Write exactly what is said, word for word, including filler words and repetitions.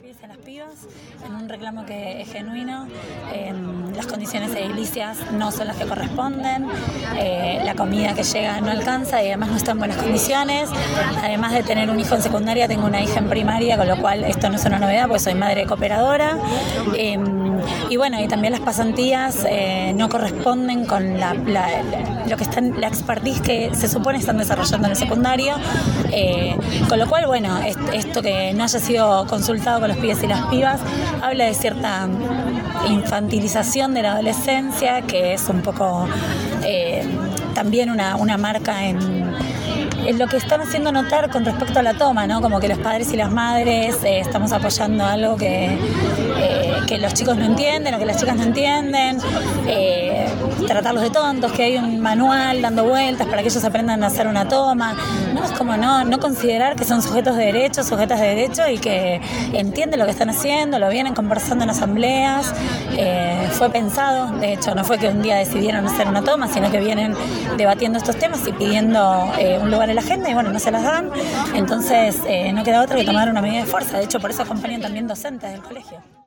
pibes y a las pibas, en un reclamo que es genuino. Eh, las condiciones edilicias no son las que corresponden, eh, la comida que llega no alcanza y además no está en buenas condiciones. Además de tener un hijo en secundaria, tengo una hija en primaria, con lo cual esto no es una novedad porque soy madre cooperadora. Eh, y bueno, y también las pasantías eh, no corresponden con la, la, la, lo que está en la expertise que se supone están desarrollando en el secundario. Eh, con lo cual, bueno, esto que no haya sido consultado con los pibes y las pibas habla de cierta infantilización de la adolescencia, que es un poco eh, también una, una marca en, en lo que están haciendo notar con respecto a la toma, ¿no? Como que los padres y las madres eh, estamos apoyando algo que, eh, que los chicos no entienden o que las chicas no entienden, eh, tratarlos de tontos, que hay un manual dando vueltas para que ellos aprendan a hacer una toma, ¿no? Es como no, no considerar que son sujetos de derecho, sujetas de derecho y que entienden lo que están haciendo, lo vienen conversando en asambleas, eh, fue pensado, de hecho no fue que un día decidieron hacer una toma, sino que vienen debatiendo estos temas y pidiendo eh, un lugar en la agenda y bueno, no se las dan, entonces eh, no queda otra que tomar una medida de fuerza, de hecho por eso acompañan también docentes del colegio.